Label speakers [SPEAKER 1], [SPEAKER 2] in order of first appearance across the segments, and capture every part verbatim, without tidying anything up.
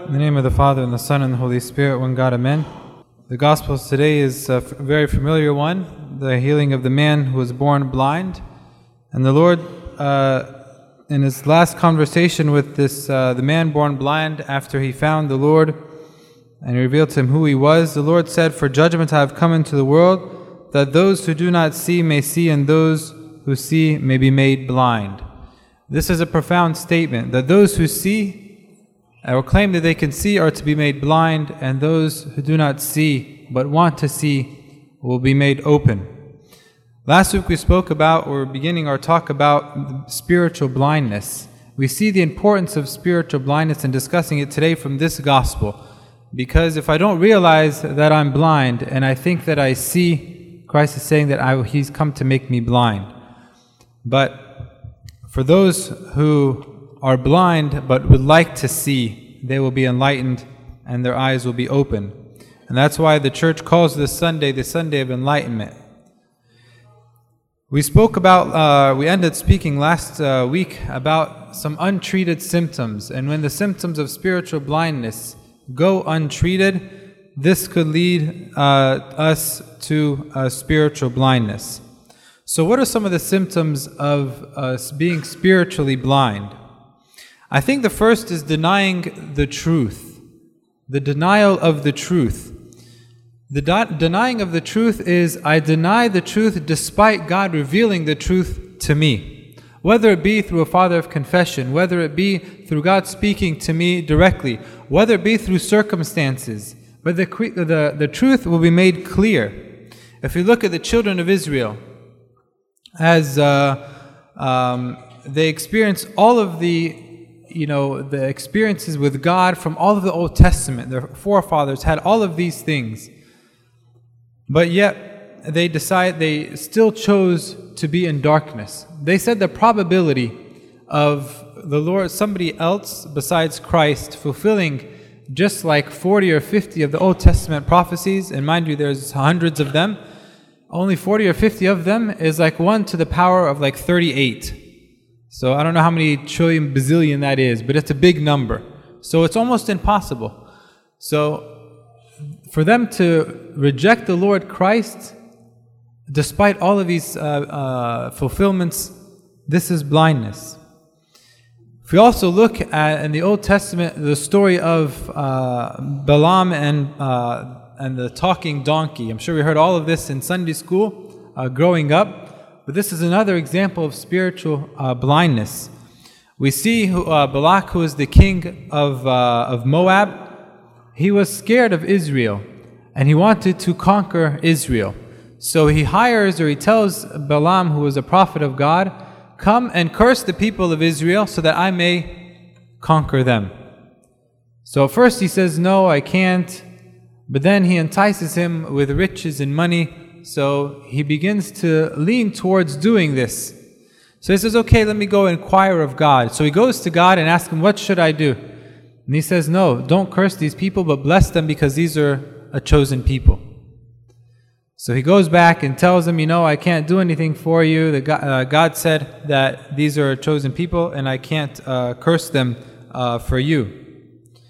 [SPEAKER 1] In the name of the Father, and the Son, and the Holy Spirit, one God, Amen. The Gospel today is a very familiar one, the healing of the man who was born blind. And the Lord, uh, in his last conversation with this, uh, the man born blind, after he found the Lord and revealed to him who he was, the Lord said, "For judgment I have come into the world, that those who do not see may see, and those who see may be made blind." This is a profound statement, that those who see or claim that they can see are to be made blind, and those who do not see but want to see will be made open. Last week we spoke about, or beginning our talk about spiritual blindness. We see the importance of spiritual blindness and discussing it today from this gospel. Because if I don't realize that I'm blind and I think that I see, Christ is saying that I, He's come to make me blind. But for those who are blind but would like to see, they will be enlightened and their eyes will be open. And that's why the church calls this Sunday the Sunday of Enlightenment. We spoke about, uh, we ended speaking last uh, week about some untreated symptoms. And when the symptoms of spiritual blindness go untreated, this could lead uh, us to uh, spiritual blindness. So what are some of the symptoms of uh, being spiritually blind? I think the first is denying the truth, the denial of the truth. The de- denying of the truth is, I deny the truth despite God revealing the truth to me. Whether it be through a father of confession, whether it be through God speaking to me directly, whether it be through circumstances, but the, the, the truth will be made clear. If you look at the children of Israel, as uh, um, they experience all of the you know, the experiences with God from all of the Old Testament. Their forefathers had all of these things. But yet, they decide they still chose to be in darkness. They said the probability of the Lord, somebody else besides Christ, fulfilling just like forty or fifty of the Old Testament prophecies, and mind you, there's hundreds of them, only forty or fifty of them is like one to the power of like thirty-eight. So I don't know how many trillion, bazillion that is, but it's a big number. So it's almost impossible. So for them to reject the Lord Christ, despite all of these uh, uh, fulfillments, this is blindness. If we also look at in the Old Testament the story of uh, Balaam and uh, and the talking donkey. I'm sure we heard all of this in Sunday school uh, growing up. But this is another example of spiritual uh, blindness. We see who, uh, Balak, who is the king of, uh, of Moab, he was scared of Israel, and he wanted to conquer Israel. So he hires, or he tells Balaam, who was a prophet of God, come and curse the people of Israel so that I may conquer them. So first he says, no, I can't. But then he entices him with riches and money. So he begins to lean towards doing this. So he says, okay, let me go inquire of God. So he goes to God and asks him, what should I do? And he says, no, don't curse these people, but bless them because these are a chosen people. So he goes back and tells him, you know, I can't do anything for you. The God, uh, God said that these are a chosen people and I can't uh, curse them uh, for you.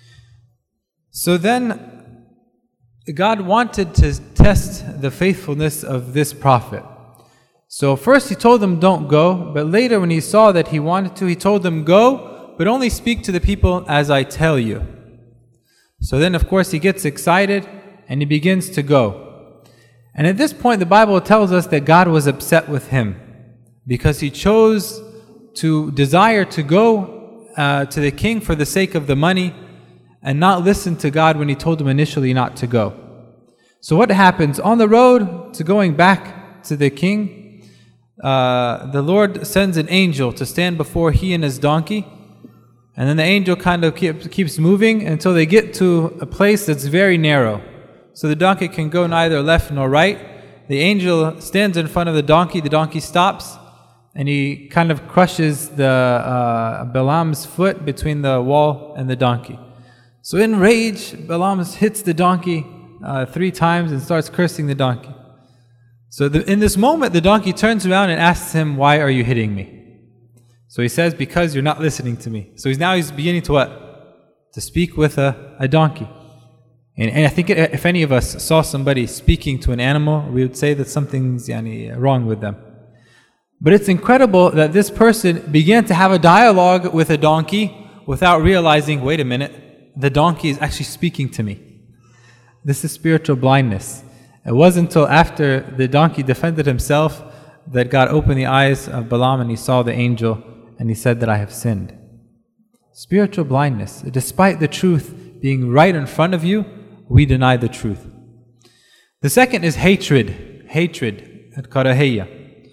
[SPEAKER 1] So then God wanted to test the faithfulness of this prophet. So first he told them don't go, but later when he saw that he wanted to, he told them go, but only speak to the people as I tell you. So then of course he gets excited and he begins to go. And at this point the Bible tells us that God was upset with him because he chose to desire to go uh, to the king for the sake of the money and not listen to God when He told him initially not to go. So what happens? On the road to going back to the king, uh, the Lord sends an angel to stand before he and his donkey. And then the angel kind of keep, keeps moving until they get to a place that's very narrow. So the donkey can go neither left nor right. The angel stands in front of the donkey. The donkey stops. And he kind of crushes the uh, Balaam's foot between the wall and the donkey. So in rage, Balaam hits the donkey uh, three times and starts cursing the donkey. So the, in this moment, the donkey turns around and asks him, why are you hitting me? So he says, because you're not listening to me. So he's now he's beginning to what? to speak with a, a donkey. And, and I think if any of us saw somebody speaking to an animal, we would say that something's yani, wrong with them. But it's incredible that this person began to have a dialogue with a donkey without realizing, wait a minute, the donkey is actually speaking to me. This is spiritual blindness. It wasn't until after the donkey defended himself that God opened the eyes of Balaam and he saw the angel and he said that I have sinned. Spiritual blindness. Despite the truth being right in front of you, we deny the truth. The second is hatred. Hatred. Al-karahiyya.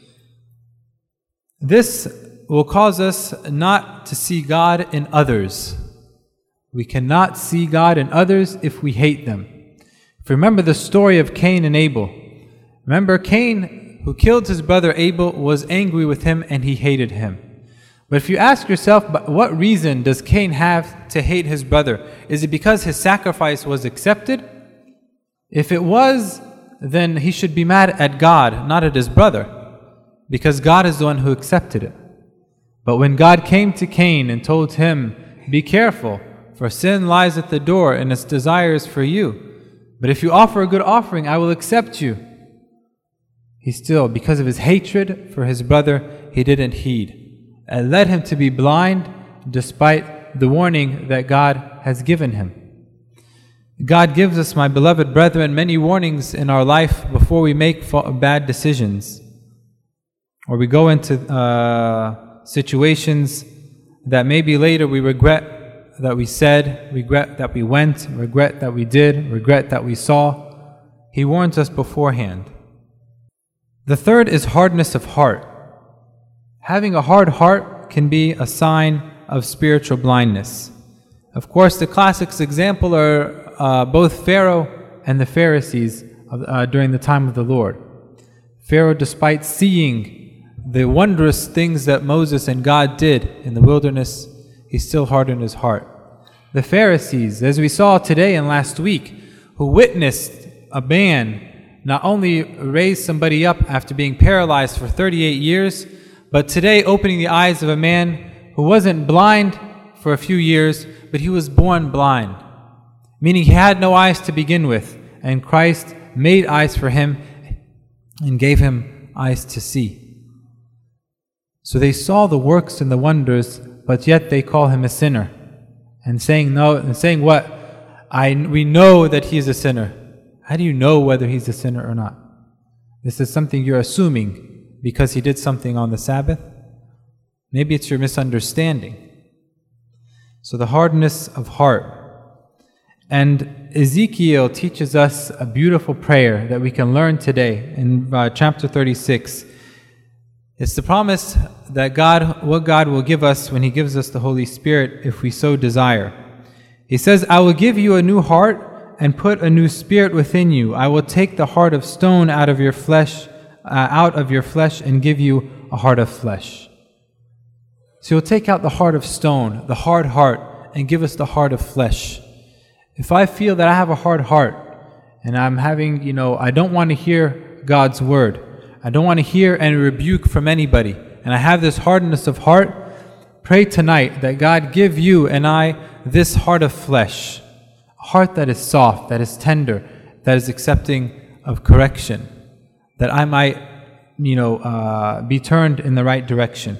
[SPEAKER 1] This will cause us not to see God in others. We cannot see God in others if we hate them. If you remember the story of Cain and Abel, remember Cain, who killed his brother Abel, was angry with him and he hated him. But if you ask yourself, what reason does Cain have to hate his brother? Is it because his sacrifice was accepted? If it was, then he should be mad at God, not at his brother, because God is the one who accepted it. But when God came to Cain and told him, be careful, for sin lies at the door and its desire is for you. But if you offer a good offering, I will accept you. He still, because of his hatred for his brother, he didn't heed. It led him to be blind despite the warning that God has given him. God gives us, my beloved brethren, many warnings in our life before we make bad decisions, or we go into uh, situations that maybe later we regret that we said, regret that we went, regret that we did, regret that we saw. He warns us beforehand. The third is hardness of heart. Having a hard heart can be a sign of spiritual blindness. Of course, the classic example are uh, both Pharaoh and the Pharisees uh, during the time of the Lord. Pharaoh, despite seeing the wondrous things that Moses and God did in the wilderness, he still hardened his heart. The Pharisees, as we saw today and last week, who witnessed a man not only raise somebody up after being paralyzed for thirty-eight years, but today opening the eyes of a man who wasn't blind for a few years, but he was born blind, meaning he had no eyes to begin with, and Christ made eyes for him and gave him eyes to see. So they saw the works and the wonders, but yet they call him a sinner, and saying no, and saying what? I we know that he is a sinner. How do you know whether he's a sinner or not? This is something you're assuming because he did something on the Sabbath. Maybe it's your misunderstanding. So the hardness of heart. And Ezekiel teaches us a beautiful prayer that we can learn today in uh, chapter thirty-six. It's the promise that God, what God will give us when He gives us the Holy Spirit if we so desire. He says, I will give you a new heart and put a new spirit within you. I will take the heart of stone out of your flesh, uh, out of your flesh and give you a heart of flesh. So He'll take out the heart of stone, the hard heart, and give us the heart of flesh. If I feel that I have a hard heart and I'm having, you know, I don't want to hear God's word, I don't want to hear any rebuke from anybody, and I have this hardness of heart, pray tonight that God give you and I this heart of flesh, a heart that is soft, that is tender, that is accepting of correction, that I might, you know, uh, be turned in the right direction.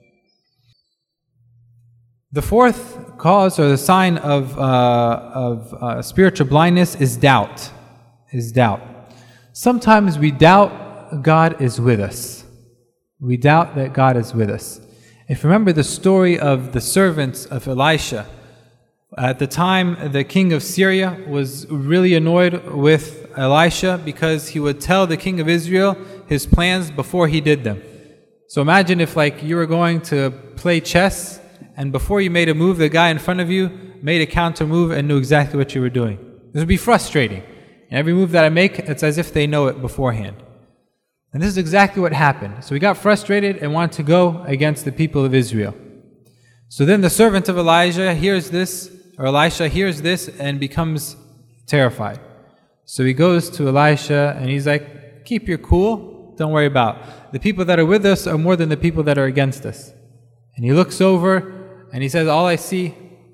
[SPEAKER 1] The fourth cause or the sign of, uh, of uh, spiritual blindness is doubt, is doubt. Sometimes we doubt God is with us. We doubt that God is with us. If you remember the story of the servants of Elisha, at the time the king of Syria was really annoyed with Elisha because he would tell the king of Israel his plans before he did them. So imagine if like you were going to play chess and before you made a move, the guy in front of you made a counter move and knew exactly what you were doing. This would be frustrating. And every move that I make, it's as if they know it beforehand. And this is exactly what happened. So he got frustrated and wanted to go against the people of Israel. So then the servant of Elijah hears this, or Elisha hears this and becomes terrified. So he goes to Elisha and he's like, keep your cool, don't worry about it. The people that are with us are more than the people that are against us. And he looks over and he says, all I see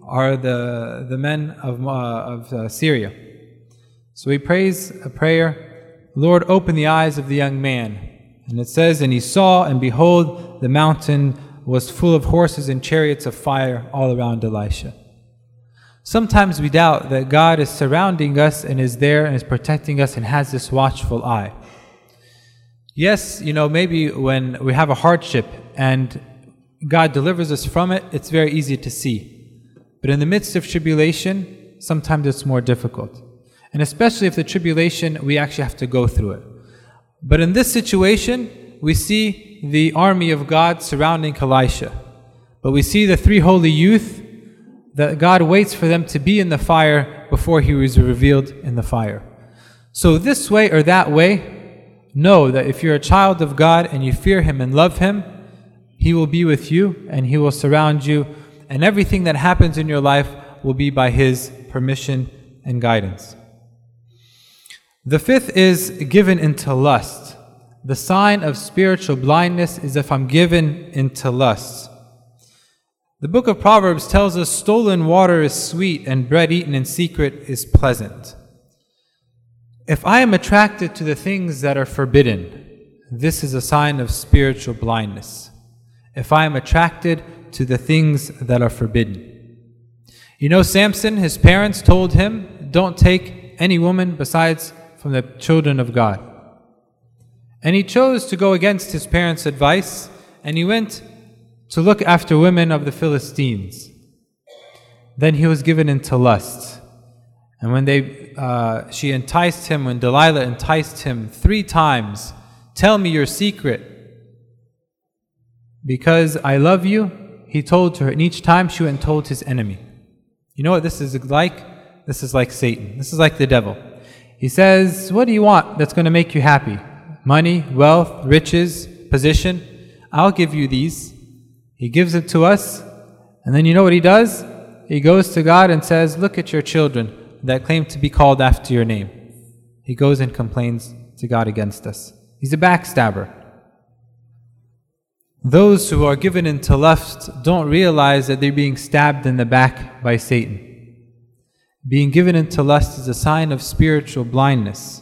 [SPEAKER 1] are the, the men of, uh, of uh, Syria. So he prays a prayer, Lord, open the eyes of the young man. And it says, and he saw, and behold, the mountain was full of horses and chariots of fire all around Elisha. Sometimes we doubt that God is surrounding us and is there and is protecting us and has this watchful eye. Yes, you know, maybe when we have a hardship and God delivers us from it, it's very easy to see. But in the midst of tribulation, sometimes it's more difficult. And especially if the tribulation, we actually have to go through it. But in this situation, we see the army of God surrounding Elisha. But we see the three holy youth, that God waits for them to be in the fire before he was revealed in the fire. So this way or that way, know that if you're a child of God and you fear him and love him, he will be with you and he will surround you, and everything that happens in your life will be by his permission and guidance. The fifth is given into lust. The sign of spiritual blindness is if I'm given into lust. The book of Proverbs tells us stolen water is sweet and bread eaten in secret is pleasant. If I am attracted to the things that are forbidden, this is a sign of spiritual blindness. If I am attracted to the things that are forbidden. You know, Samson, his parents told him, don't take any woman besides from the children of God. And he chose to go against his parents' advice, and he went to look after women of the Philistines. Then he was given into lust. And when they, uh, she enticed him, when Delilah enticed him three times, tell me your secret, because I love you, he told her, and each time she went and told his enemy. You know what this is like? This is like Satan. This is like the devil. He says, what do you want that's going to make you happy? Money, wealth, riches, position. I'll give you these. He gives it to us, and then you know what he does? He goes to God and says, look at your children that claim to be called after your name. He goes and complains to God against us. He's a backstabber. Those who are given into lust don't realize that they're being stabbed in the back by Satan. Being given into lust is a sign of spiritual blindness.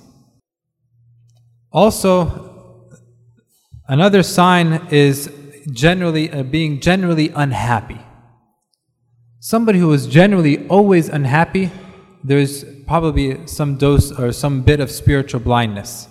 [SPEAKER 1] Also, another sign is generally uh, being generally unhappy. Somebody who is generally always unhappy, there's probably some dose or some bit of spiritual blindness.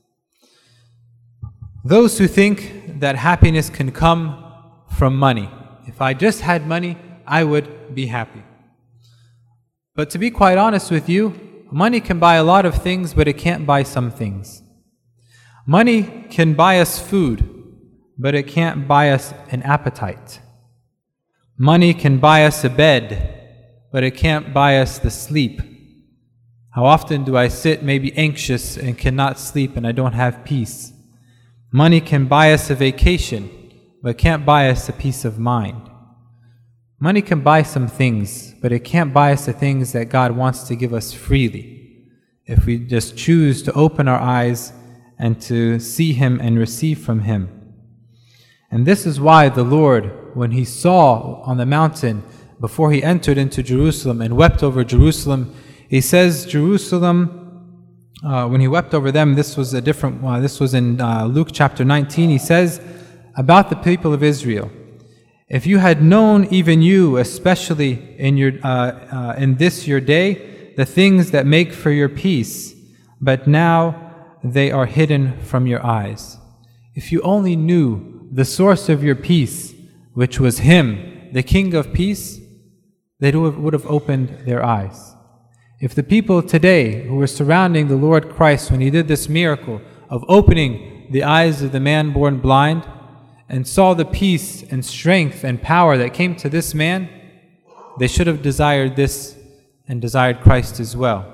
[SPEAKER 1] Those who think that happiness can come from money. If I just had money, I would be happy. But to be quite honest with you, money can buy a lot of things, but it can't buy some things. Money can buy us food, but it can't buy us an appetite. Money can buy us a bed, but it can't buy us the sleep. How often do I sit maybe anxious and cannot sleep and I don't have peace? Money can buy us a vacation, but can't buy us a peace of mind. Money can buy some things, but it can't buy us the things that God wants to give us freely, if we just choose to open our eyes and to see him and receive from him. And this is why the Lord, when he saw on the mountain, before he entered into Jerusalem and wept over Jerusalem, he says, Jerusalem, uh, when he wept over them, this was a different, uh, this was in uh, Luke chapter nineteen, he says about the people of Israel, if you had known, even you, especially in your uh, uh, in this your day, the things that make for your peace, but now they are hidden from your eyes. If you only knew the source of your peace, which was him, the King of peace, they would have opened their eyes. If the people today who were surrounding the Lord Christ when he did this miracle of opening the eyes of the man born blind and saw the peace and strength and power that came to this man, they should have desired this and desired Christ as well.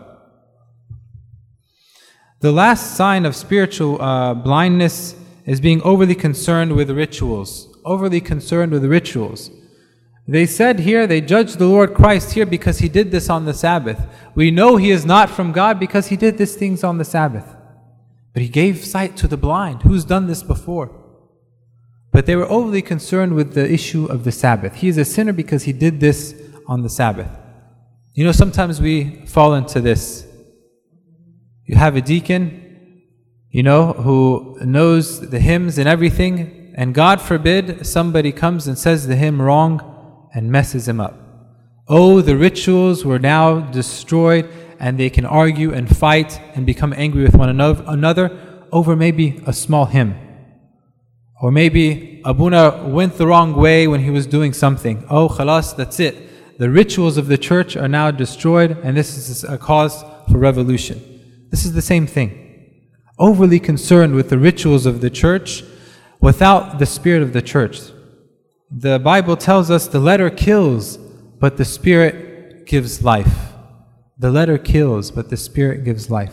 [SPEAKER 1] The last sign of spiritual uh, blindness is being overly concerned with rituals. Overly concerned with rituals. They said here, they judged the Lord Christ here because he did this on the Sabbath. We know he is not from God because he did these things on the Sabbath. But he gave sight to the blind. Who's done this before? But they were overly concerned with the issue of the Sabbath. He is a sinner because he did this on the Sabbath. You know, sometimes we fall into this. You have a deacon, you know, who knows the hymns and everything, and God forbid somebody comes and says the hymn wrong and messes him up. Oh, the rituals were now destroyed, and they can argue and fight and become angry with one another over maybe a small hymn. Or maybe Abuna went the wrong way when he was doing something. Oh, khalas, that's it. The rituals of the church are now destroyed, and this is a cause for revolution. This is the same thing. Overly concerned with the rituals of the church without the spirit of the church. The Bible tells us the letter kills, but the spirit gives life. The letter kills, but the spirit gives life.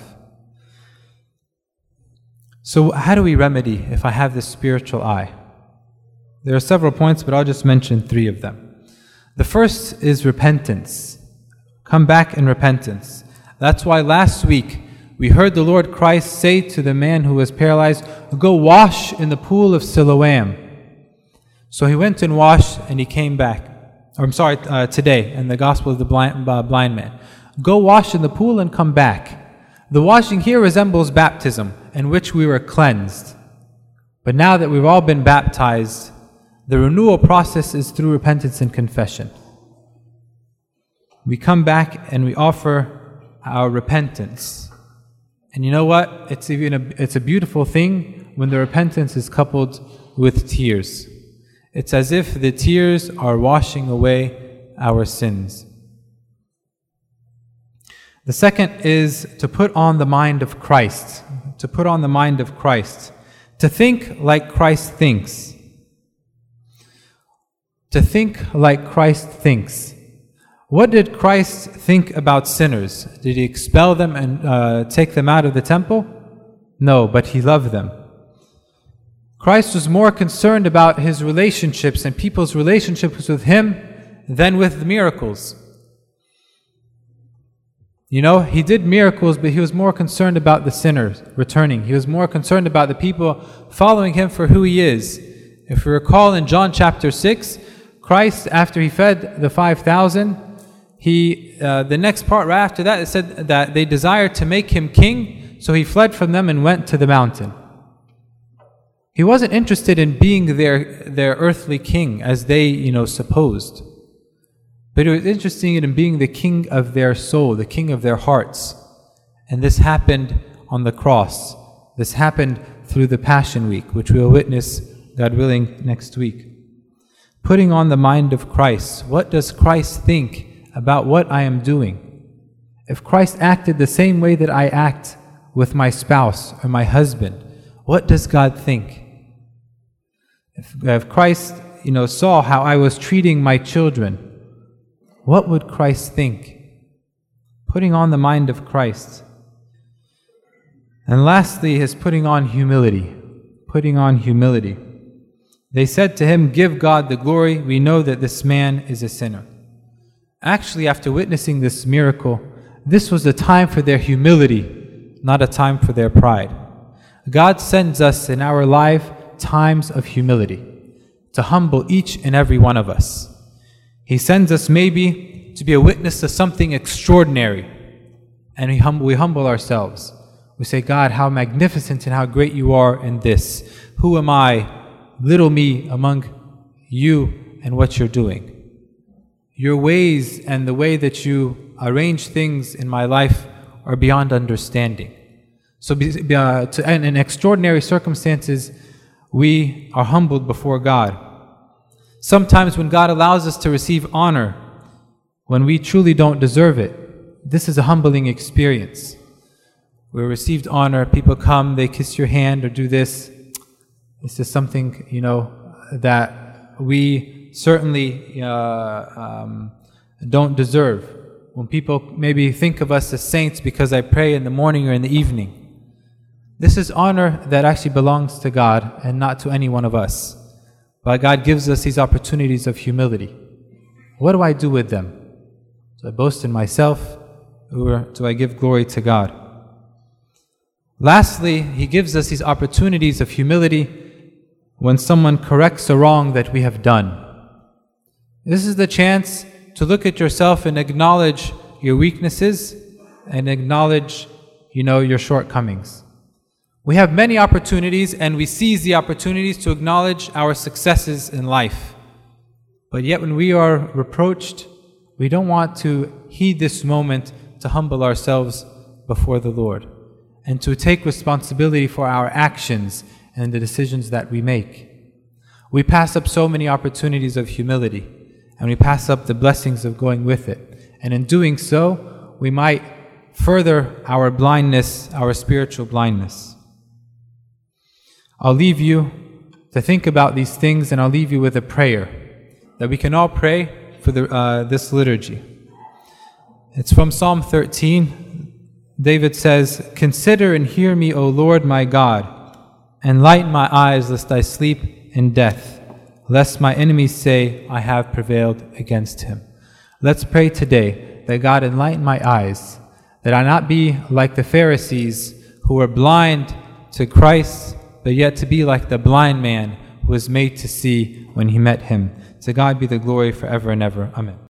[SPEAKER 1] So how do we remedy if I have this spiritual eye? There are several points, but I'll just mention three of them. The first is repentance. Come back in repentance. That's why last week we heard the Lord Christ say to the man who was paralyzed, go wash in the pool of Siloam. So he went and washed and he came back. Or I'm sorry, uh, today in the Gospel of the blind, uh, blind man. Go wash in the pool and come back. The washing here resembles baptism, in which we were cleansed. But now that we've all been baptized, the renewal process is through repentance and confession. We come back and we offer our repentance. And you know what? It's even a, it's a beautiful thing when the repentance is coupled with tears. It's as if the tears are washing away our sins. The second is to put on the mind of Christ. To put on the mind of Christ. To think like Christ thinks. To think like Christ thinks. What did Christ think about sinners? Did he expel them and uh, take them out of the temple? No, but he loved them. Christ was more concerned about his relationships and people's relationships with him than with the miracles. You know, he did miracles, but he was more concerned about the sinners returning. He was more concerned about the people following him for who he is. If we recall in John chapter six, Christ, after he fed the five thousand, he, uh, the next part right after that, it said that they desired to make him king, so he fled from them and went to the mountain. He wasn't interested in being their, their earthly king, as they, you know, supposed. But he was interested in being the king of their soul, the king of their hearts. And this happened on the cross. This happened through the Passion Week, which we will witness, God willing, next week. Putting on the mind of Christ. What does Christ think about what I am doing? If Christ acted the same way that I act with my spouse or my husband, what does God think? If, if Christ, you know, saw how I was treating my children, what would Christ think? Putting on the mind of Christ. And lastly is putting on humility. Putting on humility. They said to him, give God the glory. We know that this man is a sinner. Actually, after witnessing this miracle, this was a time for their humility, not a time for their pride. God sends us in our life times of humility to humble each and every one of us. He sends us maybe to be a witness to something extraordinary, and we humble, we humble ourselves. We say, God, how magnificent and how great you are in this. Who am I, little me, among you and what you're doing? Your ways and the way that you arrange things in my life are beyond understanding. So be, uh, to, and in extraordinary circumstances, we are humbled before God. Sometimes when God allows us to receive honor, when we truly don't deserve it, this is a humbling experience. We received honor, people come, they kiss your hand or do this. This is something, you know, that we certainly uh, um, don't deserve. When people maybe think of us as saints because I pray in the morning or in the evening, this is honor that actually belongs to God and not to any one of us. But God gives us these opportunities of humility. What do I do with them? Do I boast in myself, or do I give glory to God? Lastly, He gives us these opportunities of humility when someone corrects a wrong that we have done. This is the chance to look at yourself and acknowledge your weaknesses and acknowledge, you know, your shortcomings. We have many opportunities and we seize the opportunities to acknowledge our successes in life. But yet when we are reproached, we don't want to heed this moment to humble ourselves before the Lord and to take responsibility for our actions and the decisions that we make. We pass up so many opportunities of humility, and we pass up the blessings of going with it. And in doing so, we might further our blindness, our spiritual blindness. I'll leave you to think about these things, and I'll leave you with a prayer that we can all pray for the, uh, this liturgy. It's from Psalm thirteen. David says, "Consider and hear me, O Lord my God, and lighten my eyes lest I sleep in death, lest my enemies say, I have prevailed against him." Let's pray today that God enlighten my eyes, that I not be like the Pharisees who were blind to Christ, but yet to be like the blind man who was made to see when he met him. To God be the glory forever and ever. Amen.